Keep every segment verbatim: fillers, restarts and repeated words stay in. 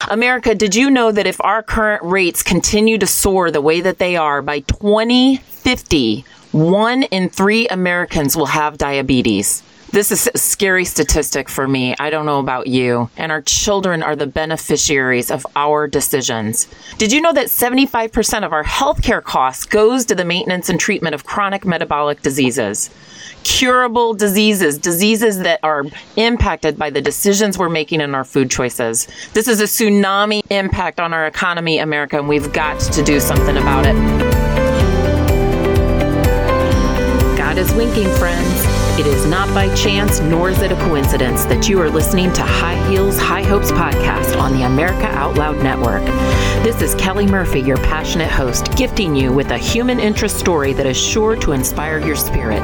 America, did you know that if our current rates continue to soar the way that they are, by twenty fifty, one in three Americans will have diabetes? This is a scary statistic for me. I don't know about you. And our children are the beneficiaries of our decisions. Did you know that seventy-five percent of our healthcare costs goes to the maintenance and treatment of chronic metabolic diseases? Curable diseases, diseases that are impacted by the decisions we're making in our food choices. This is a tsunami impact on our economy, America, and we've got to do something about it. God is winking, friends. It is not by chance, nor is it a coincidence that you are listening to High Heels, High Hopes podcast on the America Out Loud Network. This is Kelly Murphy, your passionate host, gifting you with a human interest story that is sure to inspire your spirit.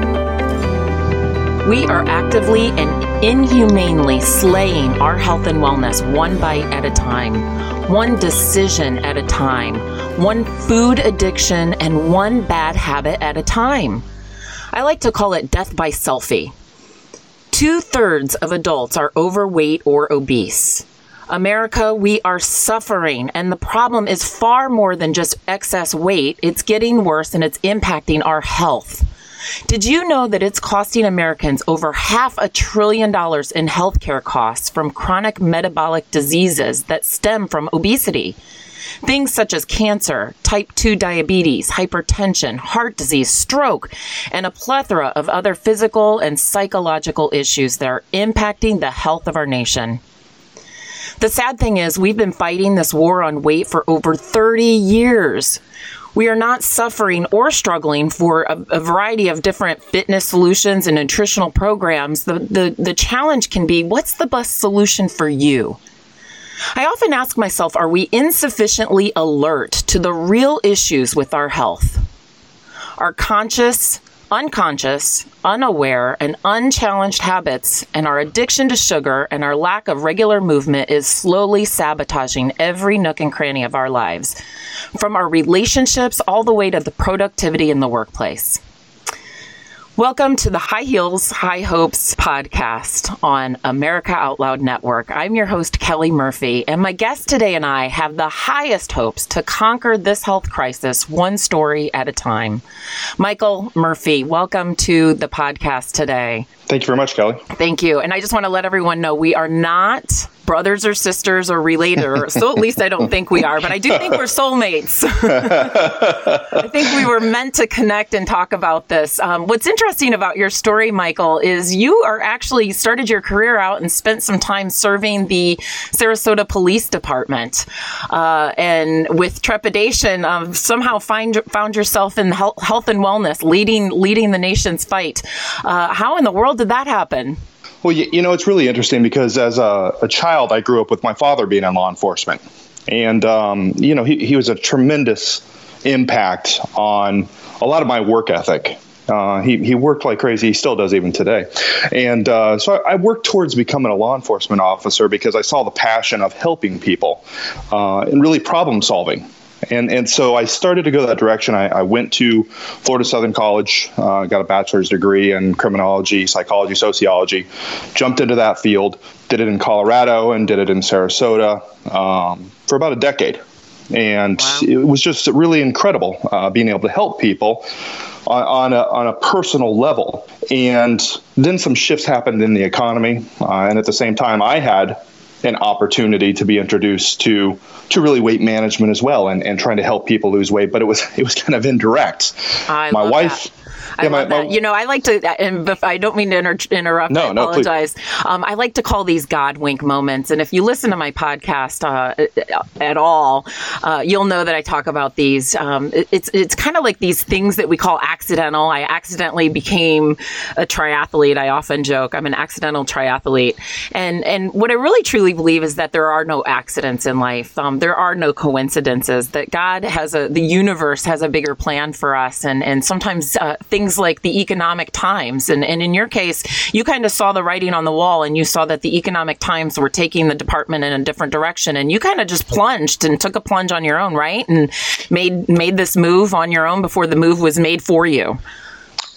We are actively and inhumanely slaying our health and wellness one bite at a time, one decision at a time, one food addiction and one bad habit at a time. I like to call it death by selfie. Two-thirds of adults are overweight or obese. America, we are suffering, and the problem is far more than just excess weight. It's getting worse, and it's impacting our health. Did you know that it's costing Americans over half a trillion dollars in healthcare costs from chronic metabolic diseases that stem from obesity? Things such as cancer, type two diabetes, hypertension, heart disease, stroke, and a plethora of other physical and psychological issues that are impacting the health of our nation. The sad thing is we've been fighting this war on weight for over thirty years. We are not suffering or struggling for a, a variety of different fitness solutions and nutritional programs. The, the, the challenge can be, what's the best solution for you? I often ask myself, are we insufficiently alert to the real issues with our health? Our conscious, unconscious, unaware, and unchallenged habits and our addiction to sugar and our lack of regular movement is slowly sabotaging every nook and cranny of our lives, from our relationships all the way to the productivity in the workplace. Welcome to the High Heels, High Hopes podcast on America Out Loud Network. I'm your host, Kelly Murphy, and my guest today and I have the highest hopes to conquer this health crisis one story at a time. Michael Murphy, welcome to the podcast today. Thank you very much, Kelly. Thank you. And I just want to let everyone know we are not brothers or sisters or related, or so at least I don't think we are, but I do think we're soulmates. I think we were meant to connect and talk about this. Um, what's interesting about your story, Michael, is you are actually started your career out and spent some time serving the Sarasota Police Department, uh, and with trepidation, um, somehow find, found yourself in health, health and wellness, leading leading the nation's fight. Uh, how in the world did that happen? Well, you, you know, it's really interesting because as a, a child, I grew up with my father being in law enforcement. And, um, you know, he, he was a tremendous impact on a lot of my work ethic. Uh, he, he worked like crazy. He still does even today. And uh, so I, I worked towards becoming a law enforcement officer because I saw the passion of helping people uh, and really problem solving. And and so I started to go that direction. I, I went to Florida Southern College, uh, got a bachelor's degree in criminology, psychology, sociology, jumped into that field, did it in Colorado and did it in Sarasota um, for about a decade. And wow. It was just really incredible uh, being able to help people on, on, a, on a personal level. And then some shifts happened in the economy. Uh, and at the same time, I had an opportunity to be introduced to to really weight management as well, and, and trying to help people lose weight, but it was it was kind of indirect. I my love wife that. I yeah, love my, that. My, you know, I like to, and I don't mean to inter- interrupt. No, I apologize. No, um, I like to call these God wink moments. And if you listen to my podcast uh, at all, uh, you'll know that I talk about these. Um, it, it's it's kind of like these things that we call accidental. I accidentally became a triathlete. I often joke I'm an accidental triathlete. And and what I really truly believe is that there are no accidents in life. Um, there are no coincidences. That God has a, the universe has a bigger plan for us. And and sometimes uh, things like the economic times. And, and in your case, you kind of saw the writing on the wall and you saw that the economic times were taking the department in a different direction. And you kind of just plunged and took a plunge on your own, right? And made made this move on your own before the move was made for you.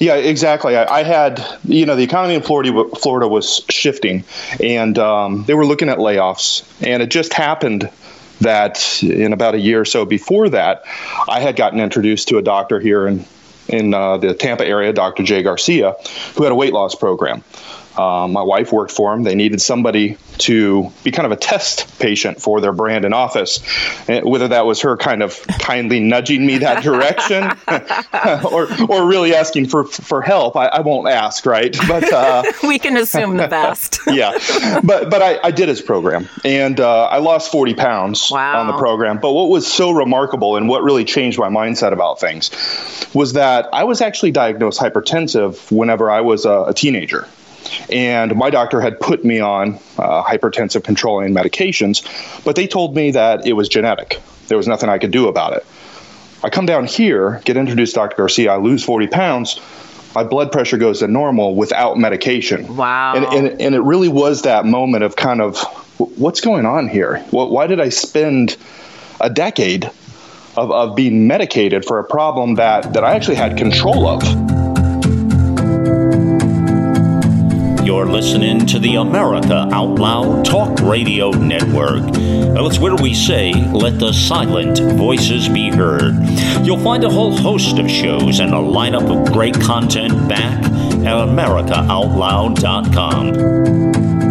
Yeah, exactly. I, I had, you know, the economy in Florida, Florida was shifting, and um, they were looking at layoffs. And it just happened that in about a year or so before that, I had gotten introduced to a doctor here in, in uh, the Tampa area, Doctor Jay Garcia, who had a weight loss program. Um, my wife worked for him. They needed somebody to be kind of a test patient for their brand and office. And whether that was her kind of kindly nudging me that direction or or really asking for for help, I, I won't ask, right? But uh, we can assume the best. yeah, but but I, I did his program, and uh, I lost forty pounds wow. on the program. But what was so remarkable and what really changed my mindset about things was that I was actually diagnosed hypertensive whenever I was a, a teenager. And my doctor had put me on uh, hypertensive controlling medications, but they told me that it was genetic. There was nothing I could do about it. I come down here, get introduced to Doctor Garcia, I lose forty pounds, my blood pressure goes to normal without medication. Wow. And, and, and it really was that moment of kind of, what's going on here? Why did I spend a decade of, of being medicated for a problem that, that I actually had control of? You're listening to the America Out Loud Talk Radio Network. Well, it's where we say, let the silent voices be heard. You'll find a whole host of shows and a lineup of great content back at america out loud dot com.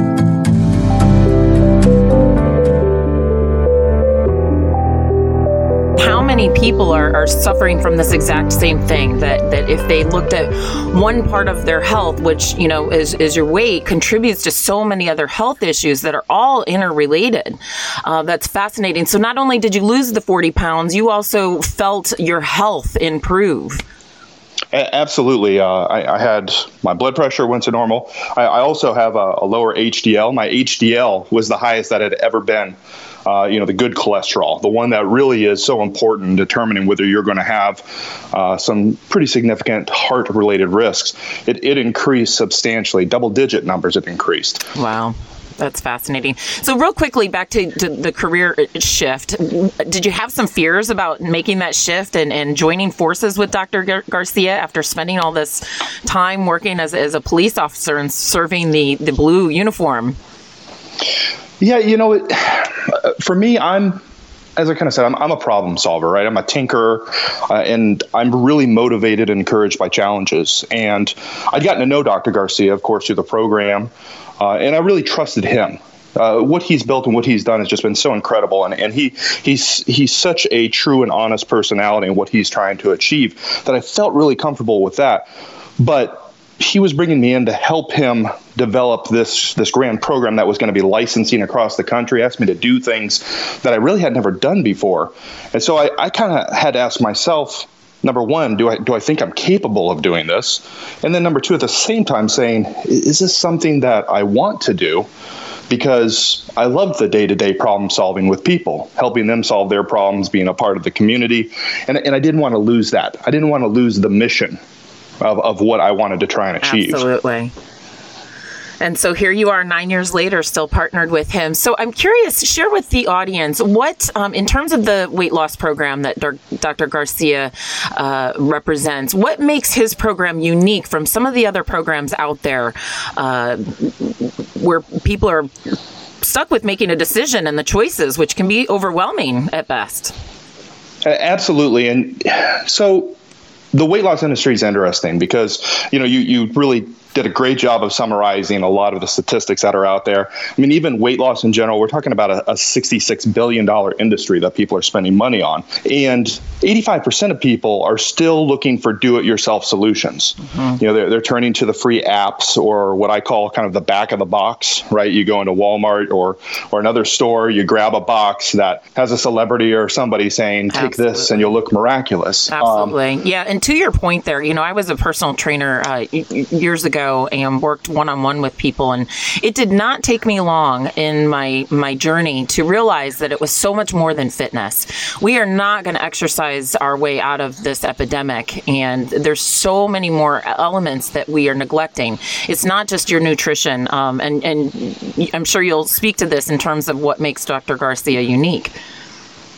How many people are, are suffering from this exact same thing, that, that if they looked at one part of their health, which, you know, is, is your weight, contributes to so many other health issues that are all interrelated. Uh, that's fascinating. So not only did you lose the forty pounds, you also felt your health improve. Absolutely. Uh, I, I had my blood pressure went to normal. I, I also have a, a lower H D L. My H D L was the highest that it had ever been. Uh, you know, the good cholesterol, the one that really is so important in determining whether you're going to have uh, some pretty significant heart-related risks. It, it increased substantially, double-digit numbers it increased. Wow. That's fascinating. So real quickly, back to, to the career shift. Did you have some fears about making that shift and, and joining forces with Doctor Gar- Garcia after spending all this time working as, as a police officer and serving the, the blue uniform? Yeah, you know, it, for me, I'm, as I kind of said, I'm, I'm a problem solver, right? I'm a tinkerer, uh, and I'm really motivated and encouraged by challenges. And I'd gotten to know Doctor Garcia, of course, through the program, uh, and I really trusted him. Uh, what he's built and what he's done has just been so incredible, and, and he he's he's such a true and honest personality in what he's trying to achieve that I felt really comfortable with that. But he was bringing me in to help him develop this this grand program that was going to be licensing across the country, asked me to do things that I really had never done before. And so I, I kind of had to ask myself, number one, do I do I think I'm capable of doing this? And then number two, at the same time saying, is this something that I want to do? Because I love the day-to-day problem solving with people, helping them solve their problems, being a part of the community. And, and I didn't want to lose that. I didn't want to lose the mission Of, of what I wanted to try and achieve. Absolutely. And so here you are nine years later, still partnered with him. So I'm curious, share with the audience what, um, in terms of the weight loss program that Doctor Garcia uh, represents, what makes his program unique from some of the other programs out there uh, where people are stuck with making a decision and the choices, which can be overwhelming at best? Absolutely. And so the weight loss industry is interesting because, you know, you, you really did a great job of summarizing a lot of the statistics that are out there. I mean, even weight loss in general, we're talking about a, a sixty-six billion dollars industry that people are spending money on. And eighty-five percent of people are still looking for do-it-yourself solutions. Mm-hmm. You know, they're, they're turning to the free apps or what I call kind of the back of the box, right? You go into Walmart or, or another store, you grab a box that has a celebrity or somebody saying, take Absolutely. This and you'll look miraculous. Absolutely. Um, yeah. And to your point there, you know, I was a personal trainer uh, years ago and worked one-on-one with people. And it did not take me long in my, my journey to realize that it was so much more than fitness. We are not going to exercise our way out of this epidemic. And there's so many more elements that we are neglecting. It's not just your nutrition. Um, and, and I'm sure you'll speak to this in terms of what makes Doctor Garcia unique.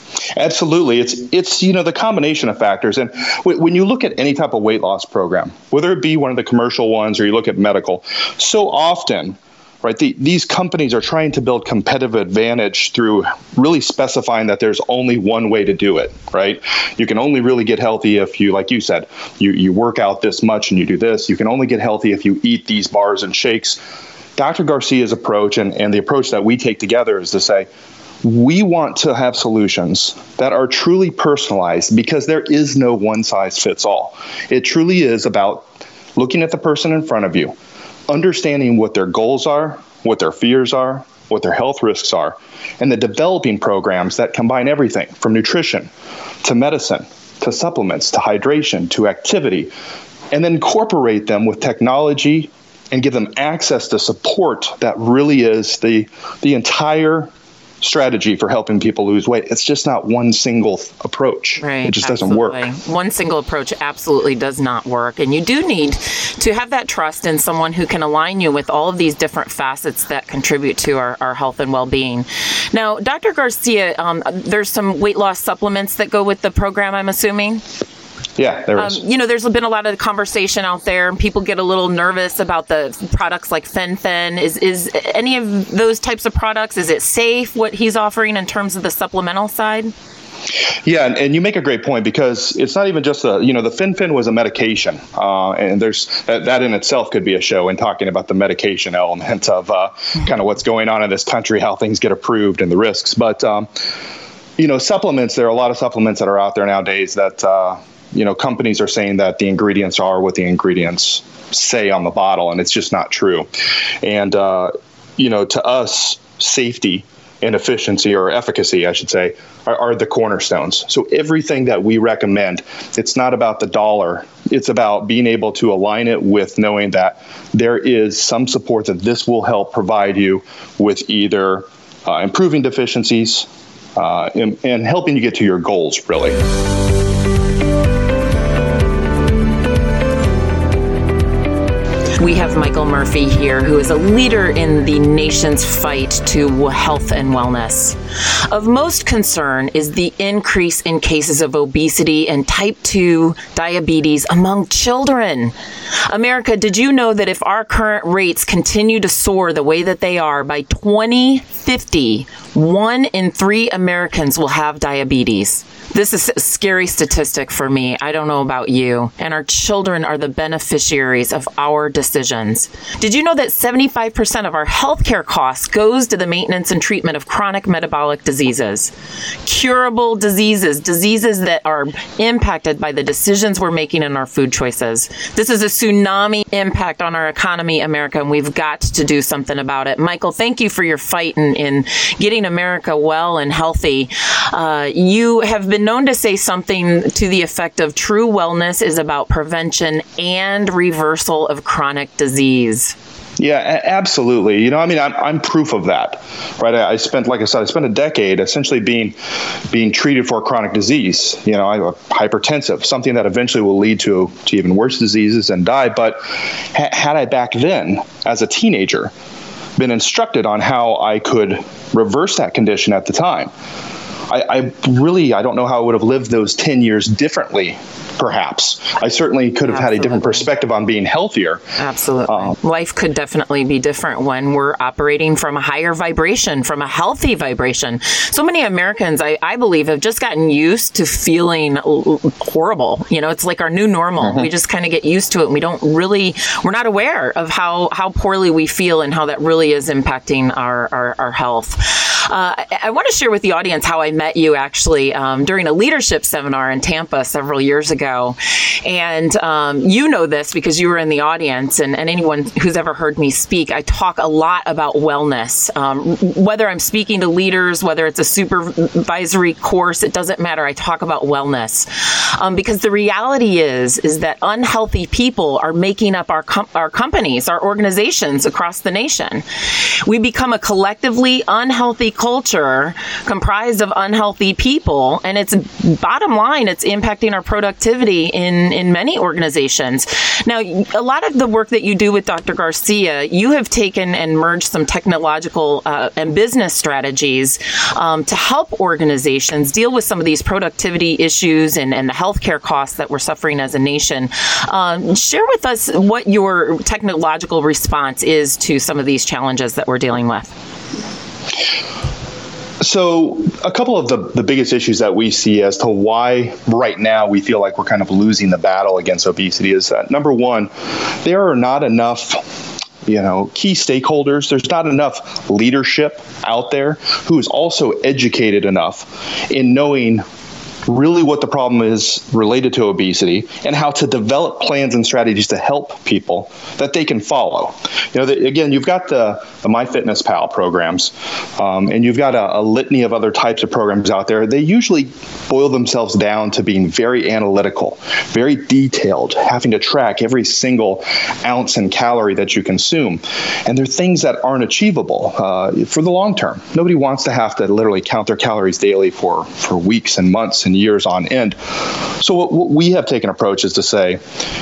Absolutely. It's, it's you know, the combination of factors. And w- when you look at any type of weight loss program, whether it be one of the commercial ones or you look at medical, so often, right, the, these companies are trying to build competitive advantage through really specifying that there's only one way to do it, right? You can only really get healthy if you, like you said, you, you work out this much and you do this. You can only get healthy if you eat these bars and shakes. Doctor Garcia's approach and, and the approach that we take together is to say, we want to have solutions that are truly personalized because there is no one size fits all. It truly is about looking at the person in front of you, understanding what their goals are, what their fears are, what their health risks are, and the developing programs that combine everything from nutrition to medicine to supplements to hydration to activity, and then incorporate them with technology and give them access to support that really is the the entire strategy for helping people lose weight. It's just not one single th- approach. Right, it just absolutely. doesn't work. One single approach absolutely does not work. And you do need to have that trust in someone who can align you with all of these different facets that contribute to our, our health and well-being. Now, Doctor Garcia, um, there's some weight loss supplements that go with the program, I'm assuming? Yeah, there is. Um, you know, there's been a lot of conversation out there, and people get a little nervous about the products like Fen-Phen. Is is any of those types of products, is it safe, what he's offering in terms of the supplemental side? Yeah, and, and you make a great point because it's not even just a, you know, the Fen-Phen was a medication, uh, and there's that, that in itself could be a show in talking about the medication element of uh, kind of what's going on in this country, how things get approved and the risks. But, um, you know, supplements, there are a lot of supplements that are out there nowadays that, uh, you know, companies are saying that the ingredients are what the ingredients say on the bottle, and it's just not true. And, uh, you know, to us, safety and efficiency, or efficacy, I should say, are, are the cornerstones. So everything that we recommend, it's not about the dollar. It's about being able to align it with knowing that there is some support that this will help provide you with either uh, improving deficiencies uh, and, and helping you get to your goals, really. We have Michael Murphy here, who is a leader in the nation's fight to health and wellness. Of most concern is the increase in cases of obesity and type two diabetes among children. America, did you know that if our current rates continue to soar the way that they are, by twenty fifty, one in three Americans will have diabetes? This is a scary statistic for me. I don't know about you. And our children are the beneficiaries of our decisions. Did you know that seventy-five percent of our healthcare costs goes to the maintenance and treatment of chronic metabolic diseases, curable diseases, diseases that are impacted by the decisions we're making in our food choices? This is a tsunami impact on our economy, America, and we've got to do something about it. Michael, thank you for your fight in, in getting America well and healthy. Uh, you have been known to say something to the effect of true wellness is about prevention and reversal of chronic disease. Yeah, a- absolutely. You know, I mean, I'm, I'm proof of that, right? I, I spent, like I said, I spent a decade essentially being being treated for a chronic disease. You know, I'm hypertensive, something that eventually will lead to, to even worse diseases and die. But ha- had I back then, as a teenager, been instructed on how I could reverse that condition at the time, I, I really, I don't know how I would have lived those ten years differently, perhaps. I certainly could have Absolutely. had a different perspective on being healthier. Absolutely. Um, Life could definitely be different when we're operating from a higher vibration, from a healthy vibration. So many Americans, I, I believe, have just gotten used to feeling horrible. You know, it's like our new normal. Mm-hmm. We just kind of get used to it, and we don't really, we're not aware of how, how poorly we feel and how that really is impacting our, our, our health. Uh, I, I want to share with the audience how I met you actually um, during a leadership seminar in Tampa several years ago. And um, you know this because you were in the audience, and, and anyone who's ever heard me speak, I talk a lot about wellness. Um, whether I'm speaking to leaders, whether it's a supervisory course, it doesn't matter. I talk about wellness um, because the reality is, is that unhealthy people are making up our, com- our companies, our organizations across the nation. We become a collectively unhealthy culture comprised of unhealthy people, and it's bottom line, it's impacting our productivity in, in many organizations. Now, a lot of the work that you do with Doctor Garcia, you have taken and merged some technological uh, and business strategies um, to help organizations deal with some of these productivity issues and, and the healthcare costs that we're suffering as a nation. Um, share with us what your technological response is to some of these challenges that we're dealing with. So a couple of the, the biggest issues that we see as to why right now we feel like we're kind of losing the battle against obesity is that, number one, there are not enough you know, key stakeholders. There's not enough leadership out there who is also educated enough in knowing really what the problem is related to obesity and how to develop plans and strategies to help people that they can follow. You know, the, again, you've got the, the MyFitnessPal programs, um, and you've got a, a litany of other types of programs out there. They usually boil themselves down to being very analytical, very detailed, having to track every single ounce and calorie that you consume. And they're things that aren't achievable uh, for the long term. Nobody wants to have to literally count their calories daily for, for weeks and months and years on end. So what, what we have taken approach is to say,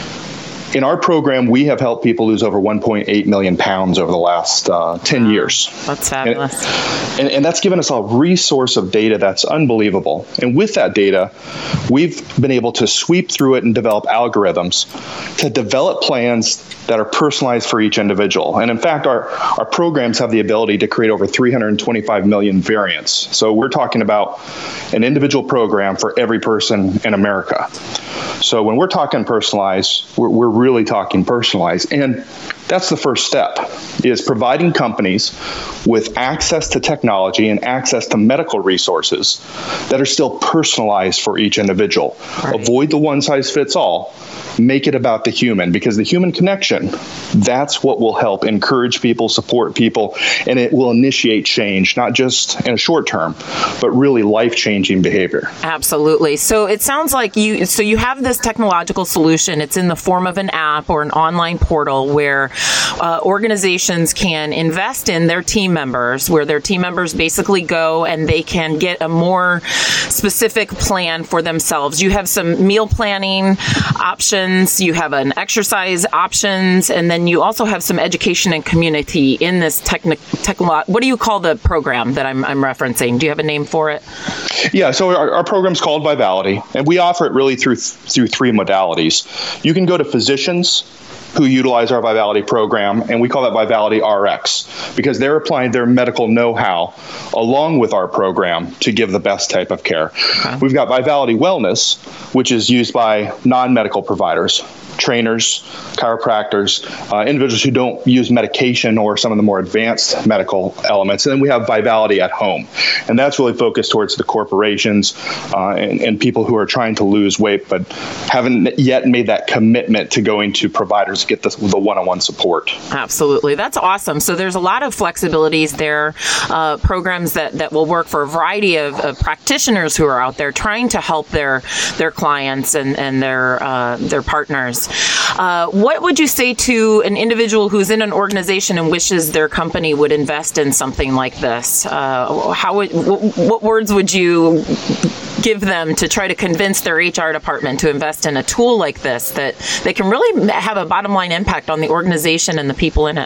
in our program, we have helped people lose over one point eight million pounds over the last uh, ten wow. years. That's fabulous. And, and, and that's given us a resource of data that's unbelievable. And with that data, we've been able to sweep through it and develop algorithms to develop plans that are personalized for each individual. And in fact, our, our programs have the ability to create over three hundred twenty-five million variants. So we're talking about an individual program for every person in America. So when we're talking personalized, we're, we're really talking personalized. And that's the first step, is providing companies with access to technology and access to medical resources that are still personalized for each individual. Right. Avoid the one size fits all. Make it about the human, because the human connection, that's what will help encourage people, support people, and it will initiate change, not just in a short term, but really life-changing behavior. Absolutely. So it sounds like you, so you have this technological solution. It's in the form of an app or an online portal where uh, organizations can invest in their team members, where their team members basically go and they can get a more specific plan for themselves. You have some meal planning options. You have an exercise options, and then you also have some education and community in this technic. Technolo- what do you call the program that I'm, I'm referencing? Do you have a name for it? Yeah, so our, our program's called Vivality, and we offer it really through through three modalities. You can go to physicians who utilize our Vivality program, and we call that Vivality R X, because they're applying their medical know-how along with our program to give the best type of care. Okay. We've got Vivality Wellness, which is used by non-medical providers, trainers, chiropractors, uh, individuals who don't use medication or some of the more advanced medical elements. And then we have Vivality at Home. And that's really focused towards the corporations uh, and, and people who are trying to lose weight but haven't yet made that commitment to going to providers to get the, the one-on-one support. Absolutely. That's awesome. So there's a lot of flexibilities there, uh, programs that, that will work for a variety of, of practitioners who are out there trying to help their their clients and, and their uh, their partners. Uh, what would you say to an individual who's in an organization and wishes their company would invest in something like this? Uh, how would, w- what words would you give them to try to convince their H R department to invest in a tool like this that they can really have a bottom line impact on the organization and the people in it?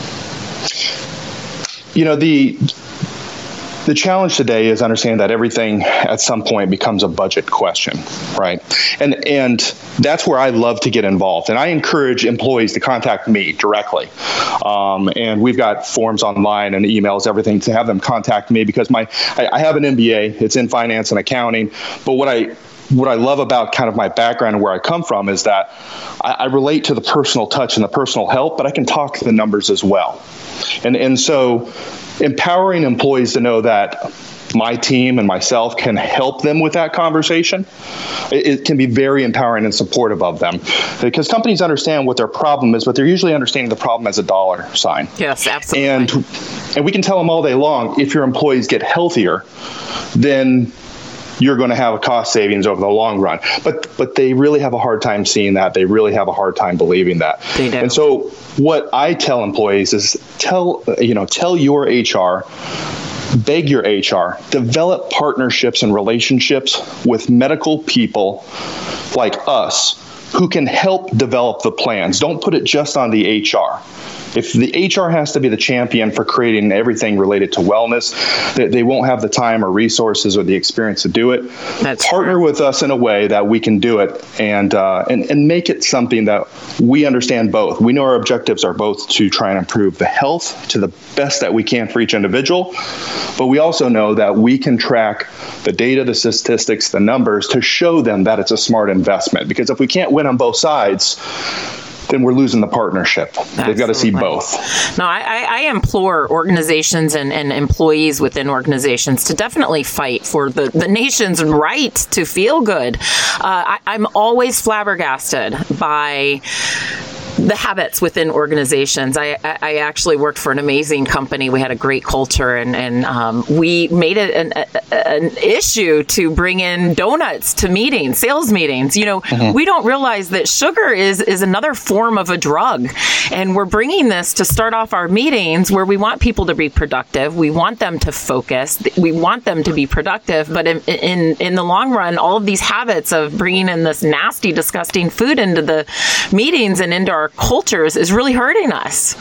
You know, the The challenge today is understanding that everything at some point becomes a budget question, right? And and that's where I love to get involved. And I encourage employees to contact me directly. Um, and we've got forms online and emails, everything, to have them contact me, because my I, I have an M B A. It's in finance and accounting. But what I what I love about kind of my background and where I come from is that I, I relate to the personal touch and the personal help, but I can talk to the numbers as well. And and so empowering employees to know that my team and myself can help them with that conversation, it, it can be very empowering and supportive of them. Because companies understand what their problem is, but they're usually understanding the problem as a dollar sign. Yes, absolutely. And, and we can tell them all day long, if your employees get healthier, then you're going to have a cost savings over the long run. But but they really have a hard time seeing that. They really have a hard time believing that. They do. And so what I tell employees is tell, you know, tell your H R beg your H R, develop partnerships and relationships with medical people like us who can help develop the plans. Don't put it just on the H R. If the H R has to be the champion for creating everything related to wellness, they, they won't have the time or resources or the experience to do it. That's Partner true. with us in a way that we can do it and, uh, and and make it something that we understand both. We know our objectives are both to try and improve the health to the best that we can for each individual, but we also know that we can track the data, the statistics, the numbers to show them that it's a smart investment. Because if we can't win on both sides, then we're losing the partnership. Absolutely. They've got to see both. No, I, I implore organizations and, and employees within organizations to definitely fight for the, the nation's right to feel good. Uh, I, I'm always flabbergasted by the habits within organizations. I, I actually worked for an amazing company. We had a great culture, and, and um, we made it an, an issue to bring in donuts to meetings, sales meetings. You know, mm-hmm. we don't realize that sugar is, is another form of a drug. And we're bringing this to start off our meetings where we want people to be productive. We want them to focus. We want them to be productive. But in, in, in the long run, all of these habits of bringing in this nasty, disgusting food into the meetings and into our cultures is really hurting us.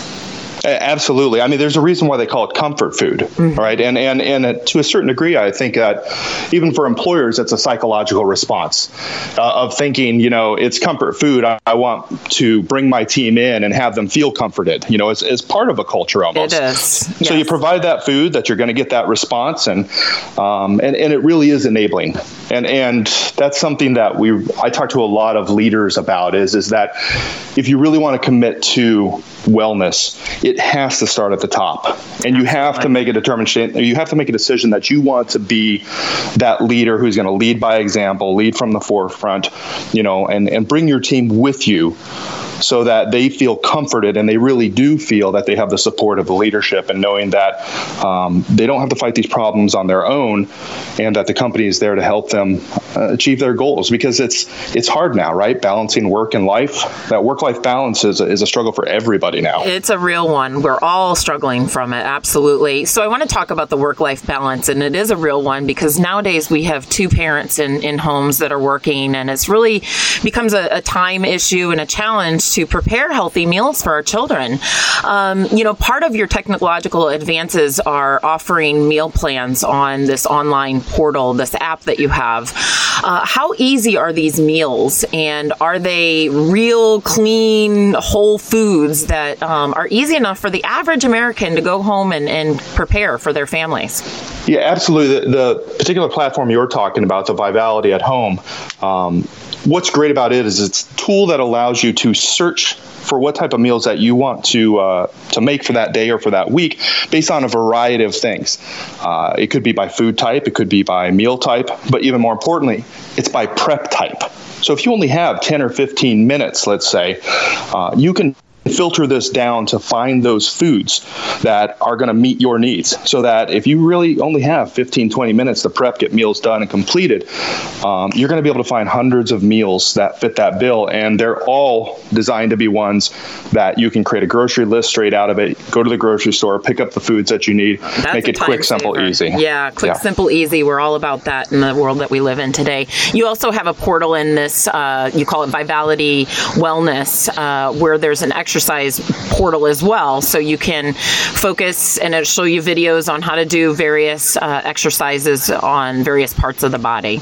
Absolutely. I mean, there's a reason why they call it comfort food, mm-hmm. right? And and and to a certain degree, I think that even for employers, it's a psychological response uh, of thinking, you know, it's comfort food. I, I want to bring my team in and have them feel comforted, you know, as, as part of a culture almost. It is. Yes. So you provide that food that you're going to get that response, and um, and and it really is enabling. And and that's something that we I talk to a lot of leaders about is is that if you really want to commit to wellness, it has to start at the top, and you have to make a determination. You have to make a decision that you want to be that leader who's going to lead by example, lead from the forefront, you know, and and bring your team with you, so that they feel comforted and they really do feel that they have the support of the leadership, and knowing that um, they don't have to fight these problems on their own, and that the company is there to help them uh, achieve their goals. Because it's it's hard now, right? Balancing work and life. That work-life balance is a, is a struggle for everybody now. It's a real one. We're all struggling from it. Absolutely. So I want to talk about the work-life balance, and it is a real one because nowadays we have two parents in, in homes that are working, and it's really becomes a, a time issue and a challenge to prepare healthy meals for our children. Um, you know, part of your technological advances are offering meal plans on this online portal, this app that you have. Uh, how easy are these meals, and are they real, clean, whole foods that um, are easy enough for the average American to go home and, and prepare for their families? Yeah, absolutely. The, the particular platform you're talking about, the Vivality at Home, um, what's great about it is it's a tool that allows you to search for what type of meals that you want to uh, to make for that day or for that week based on a variety of things. Uh, it could be by food type, it could be by meal type, but even more importantly, it's by prep type. So if you only have ten or fifteen minutes, let's say, uh, you can filter this down to find those foods that are going to meet your needs, so that if you really only have fifteen, twenty minutes to prep, get meals done and completed, um, you're going to be able to find hundreds of meals that fit that bill. And they're all designed to be ones that you can create a grocery list straight out of it, go to the grocery store, pick up the foods that you need, That's make it quick, saver. simple, easy. Yeah, quick, yeah. simple, easy. We're all about that in the world that we live in today. You also have a portal in this, uh, you call it Vivality Wellness, uh, where there's an exercise portal as well, so you can focus and it'll show you videos on how to do various uh, exercises on various parts of the body.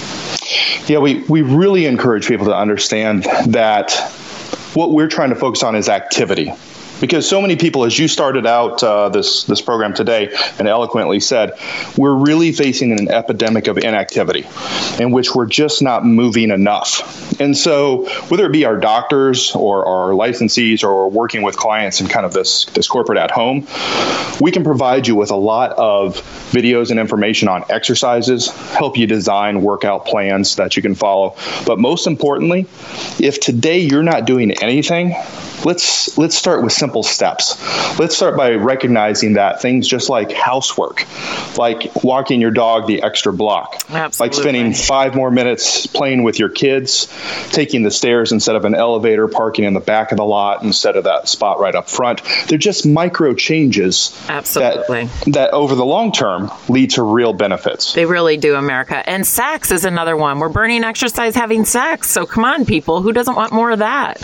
Yeah, we, we really encourage people to understand that what we're trying to focus on is activity. Because so many people, as you started out uh, this this program today and eloquently said, we're really facing an epidemic of inactivity in which we're just not moving enough. And so whether it be our doctors or our licensees or working with clients in kind of this, this corporate at home, we can provide you with a lot of videos and information on exercises, help you design workout plans that you can follow. But most importantly, if today you're not doing anything, let's let's start with simple simple steps. Let's start by recognizing that things just like housework, like walking your dog the extra block, Absolutely. like spending five more minutes playing with your kids, taking the stairs instead of an elevator, parking in the back of the lot instead of that spot right up front. They're just micro changes Absolutely. that, that over the long term lead to real benefits. They really do, America. And sex is another one. We're burning exercise having sex. So come on, people. Who doesn't want more of that?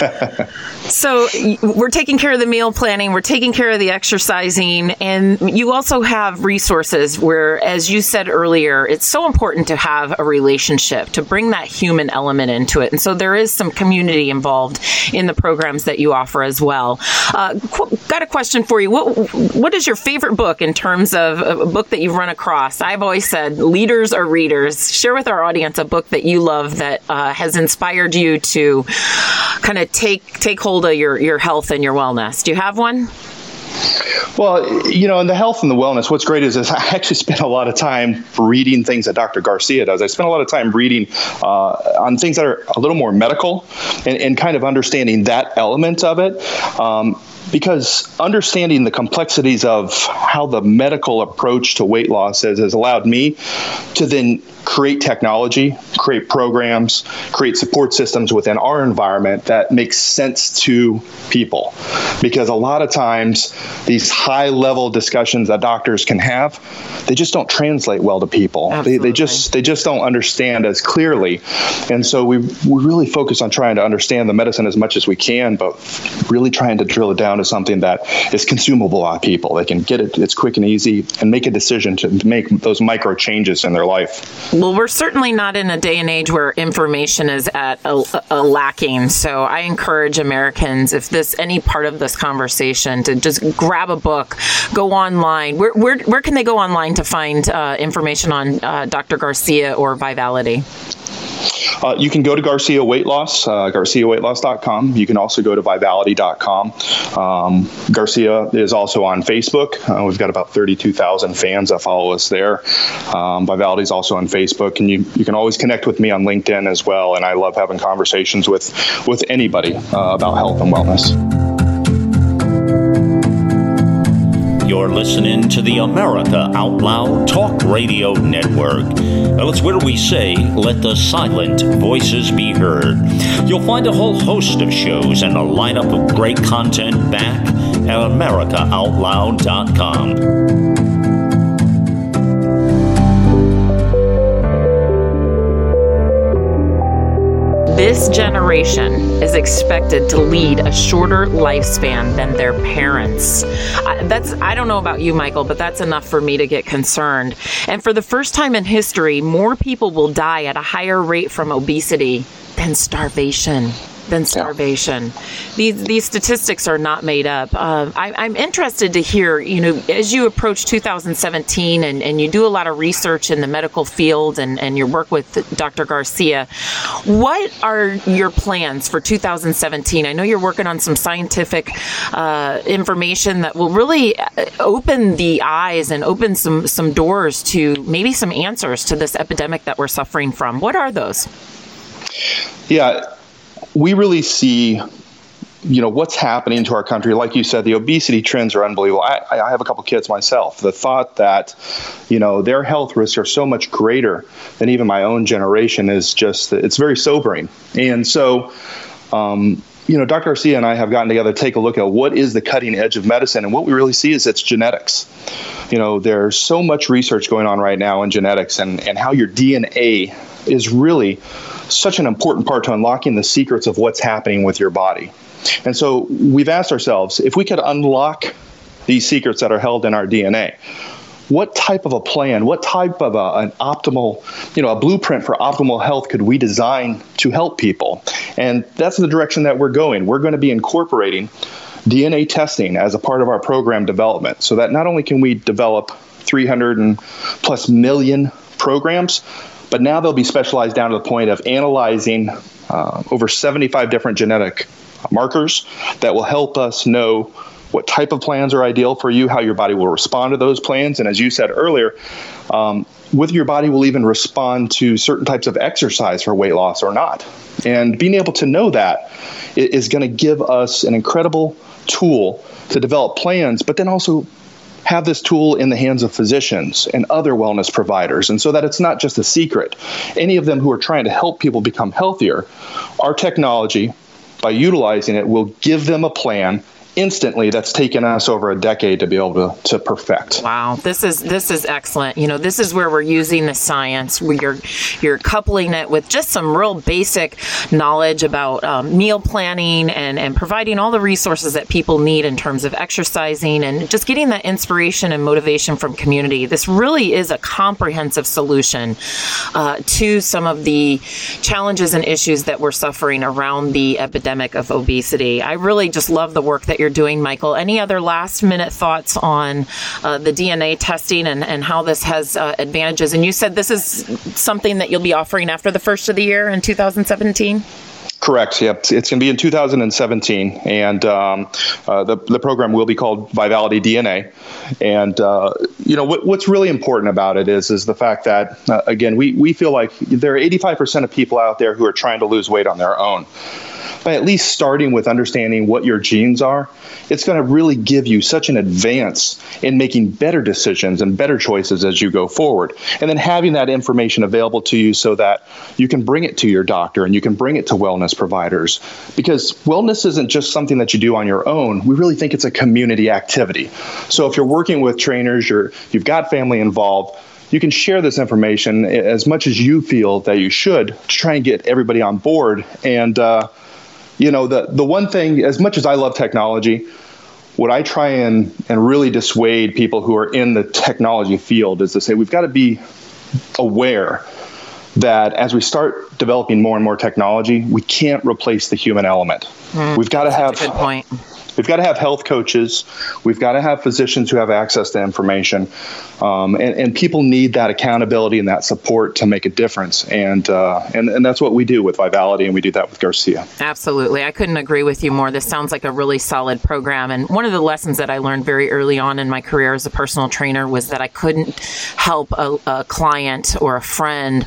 So we're taking care of the meal planning. We're taking care of the exercising. And you also have resources where, as you said earlier, it's so important to have a relationship, to bring that human element into it. And so there is some community involved in the programs that you offer as well. Uh, qu- got a question for you. What What is your favorite book in terms of a book that you've run across? I've always said leaders are readers. Share with our audience a book that you love that uh, has inspired you to kind of take take hold of your, your health and your wellness. Do you have one? Well, you know, in the health and the wellness, what's great is, is I actually spend a lot of time reading things that Doctor Garcia does. I spend a lot of time reading uh, on things that are a little more medical and, and kind of understanding that element of it. Um, Because understanding the complexities of how the medical approach to weight loss is has allowed me to then create technology, create programs, create support systems within our environment that makes sense to people. Because a lot of times these high-level discussions that doctors can have, they just don't translate well to people. They, they just they just don't understand as clearly. And so we we really focus on trying to understand the medicine as much as we can, but really trying to drill it down to something that is consumable by people. They can get it, it's quick and easy, and make a decision to make those micro changes in their life. Well, we're certainly not in a day and age where information is at a, a lacking. So I encourage Americans, if this any part of this conversation, to just grab a book, go online. Where where, where can they go online to find uh, information on uh, Doctor Garcia or Vivality? Uh, you can go to Garcia Weight Loss, uh, garcia weight loss dot com. You can also go to vivality dot com. Um, Garcia is also on Facebook. Uh, we've got about thirty-two thousand fans that follow us there. Um, Vivality is also on Facebook, and you, you can always connect with me on LinkedIn as well. And I love having conversations with, with anybody uh, about health and wellness. You're listening to the America Out Loud Talk Radio Network. Well, it's where we say, let the silent voices be heard. You'll find a whole host of shows and a lineup of great content back at america out loud dot com. This generation is expected to lead a shorter lifespan than their parents. I, that's I don't know about you, Michael, but that's enough for me to get concerned. And for the first time in history, more people will die at a higher rate from obesity than starvation. than starvation. Yeah. These these statistics are not made up. Uh, I, I'm interested to hear, you know, as you approach two thousand seventeen and, and you do a lot of research in the medical field and, and your work with Doctor Garcia, what are your plans for two thousand seventeen? I know you're working on some scientific uh, information that will really open the eyes and open some, some doors to maybe some answers to this epidemic that we're suffering from. What are those? Yeah. We really see, you know, what's happening to our country. Like you said, the obesity trends are unbelievable. I, I have a couple kids myself. The thought that, you know, their health risks are so much greater than even my own generation is just, it's very sobering. And so, um, you know, Doctor Garcia and I have gotten together to take a look at what is the cutting edge of medicine. And what we really see is it's genetics. You know, there's so much research going on right now in genetics and, and how your D N A is really such an important part to unlocking the secrets of what's happening with your body. And so we've asked ourselves, if we could unlock these secrets that are held in our D N A, what type of a plan, what type of a, an optimal, you know, a blueprint for optimal health could we design to help people? And that's the direction that we're going. We're going to be incorporating D N A testing as a part of our program development so that not only can we develop three hundred and plus million programs, but now they'll be specialized down to the point of analyzing uh, over seventy-five different genetic markers that will help us know what type of plans are ideal for you, how your body will respond to those plans. And as you said earlier, um, whether your body will even respond to certain types of exercise for weight loss or not. And being able to know that is going to give us an incredible tool to develop plans, but then also have this tool in the hands of physicians and other wellness providers, and so that it's not just a secret. Any of them who are trying to help people become healthier, our technology, by utilizing it, will give them a plan instantly that's taken us over a decade to be able to, to perfect. Wow, this is this is excellent. You know, this is where we're using the science. Where you're you're coupling it with just some real basic knowledge about um, meal planning and and providing all the resources that people need in terms of exercising and just getting that inspiration and motivation from community. This really is a comprehensive solution uh, to some of the challenges and issues that we're suffering around the epidemic of obesity. I really just love the work that you're doing, Michael. Any other last minute thoughts on uh, the D N A testing and, and how this has uh, advantages? And you said this is something that you'll be offering after the first of the year in two thousand seventeen? Correct. Yep. It's going to be in two thousand seventeen, and um, uh, the the program will be called Vivality D N A. And uh, you know what, what's really important about it is is the fact that uh, again we we feel like there are eighty-five percent of people out there who are trying to lose weight on their own. By at least starting with understanding what your genes are, it's going to really give you such an advance in making better decisions and better choices as you go forward. And then having that information available to you so that you can bring it to your doctor and you can bring it to wellness providers. Because wellness isn't just something that you do on your own. We really think it's a community activity. So if you're working with trainers, you're, you've got family involved, you can share this information as much as you feel that you should to try and get everybody on board. And, uh, You know, the, the one thing, as much as I love technology, what I try and, and really dissuade people who are in the technology field is to say we've got to be aware that as we start developing more and more technology, we can't replace the human element. Mm, we've got to have a good point. We've got to have health coaches. We've got to have physicians who have access to information. Um, and, and people need that accountability and that support to make a difference. And, uh, and and that's what we do with Vivality, and we do that with Garcia. Absolutely. I couldn't agree with you more. This sounds like a really solid program. And one of the lessons that I learned very early on in my career as a personal trainer was that I couldn't help a, a client or a friend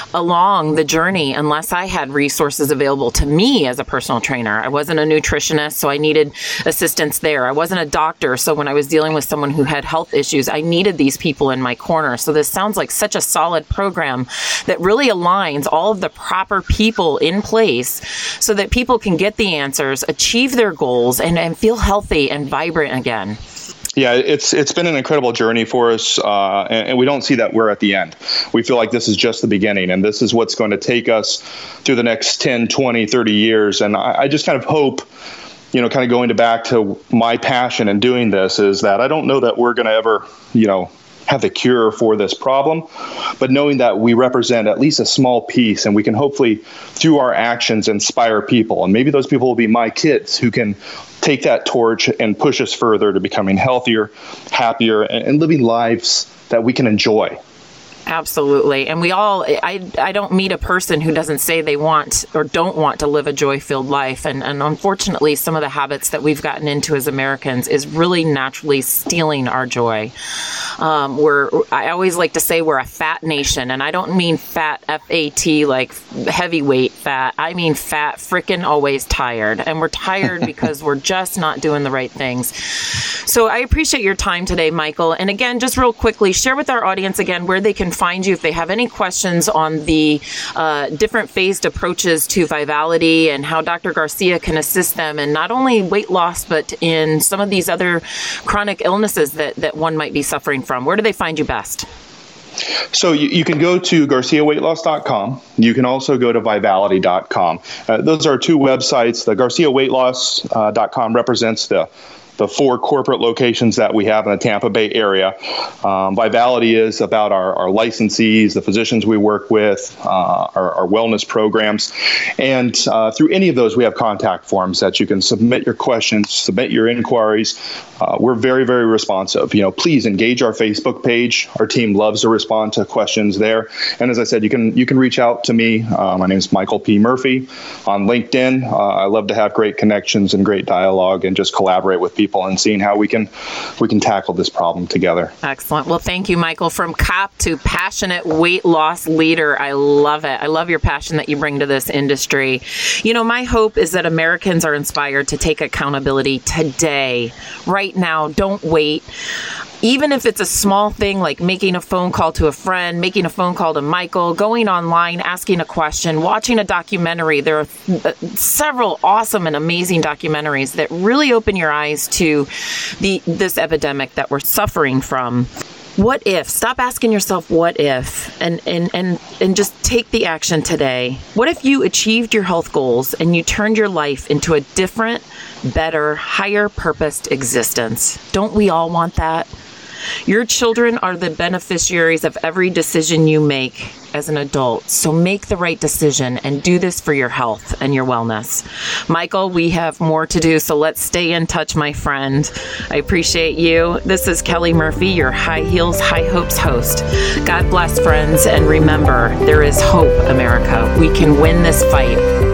along the journey unless I had resources available to me as a personal trainer. I wasn't a nutritionist, so I needed assistance there. I wasn't a doctor, so when I was dealing with someone who had health issues, I needed these people in my corner. So this sounds like such a solid program that really aligns all of the proper people in place so that people can get the answers, achieve their goals, and, and feel healthy and vibrant again. Yeah, it's it's been an incredible journey for us, uh, and, and we don't see that we're at the end. We feel like this is just the beginning, and this is what's going to take us through the next ten, twenty, thirty years. And I, I just kind of hope, you know, kind of going to back to my passion in doing this is that I don't know that we're going to ever, you know, have the cure for this problem, but knowing that we represent at least a small piece, and we can hopefully, through our actions, inspire people. And maybe those people will be my kids who can take that torch and push us further to becoming healthier, happier, and, and living lives that we can enjoy. Absolutely. And we all, I, I don't meet a person who doesn't say they want or don't want to live a joy-filled life. And, and unfortunately, some of the habits that we've gotten into as Americans is really naturally stealing our joy. Um, we're, I always like to say we're a fat nation, and I don't mean fat, F A T, like heavyweight fat. I mean fat, frickin' always tired. And we're tired because we're just not doing the right things. So I appreciate your time today, Michael. And again, just real quickly, share with our audience again where they can find you if they have any questions on the uh, different phased approaches to Vivality and how Doctor Garcia can assist them in not only weight loss, but in some of these other chronic illnesses that, that one might be suffering from. Where do they find you best? So you, you can go to garcia weight loss dot com. You can also go to vivality dot com. Uh, those are two websites. The garcia weight loss dot com represents the the four corporate locations that we have in the Tampa Bay area. Um, Vivality is about our, our licensees, the physicians we work with, uh, our, our wellness programs. And uh, through any of those, we have contact forms that you can submit your questions, submit your inquiries. Uh, we're very, very responsive. You know, please engage our Facebook page. Our team loves to respond to questions there. And as I said, you can you can reach out to me. Uh, my name is Michael P. Murphy on LinkedIn. Uh, I love to have great connections and great dialogue and just collaborate with people and seeing how we can we can tackle this problem together. Excellent. Well, thank you, Michael. From cop to passionate weight loss leader. I love it. I love your passion that you bring to this industry. You know, my hope is that Americans are inspired to take accountability today, right now. Don't wait. Even if it's a small thing like making a phone call to a friend, making a phone call to Michael, going online, asking a question, watching a documentary. There are several awesome and amazing documentaries that really open your eyes to the this epidemic that we're suffering from. What if? Stop asking yourself what if and, and, and, and just take the action today. What if you achieved your health goals and you turned your life into a different, better, higher purposed existence? Don't we all want that? Your children are the beneficiaries of every decision you make as an adult. So make the right decision and do this for your health and your wellness. Michael, we have more to do, so let's stay in touch, my friend. I appreciate you. This is Kelly Murphy, your High Heels, High Hopes host. God bless, friends, and remember, there is hope, America. We can win this fight.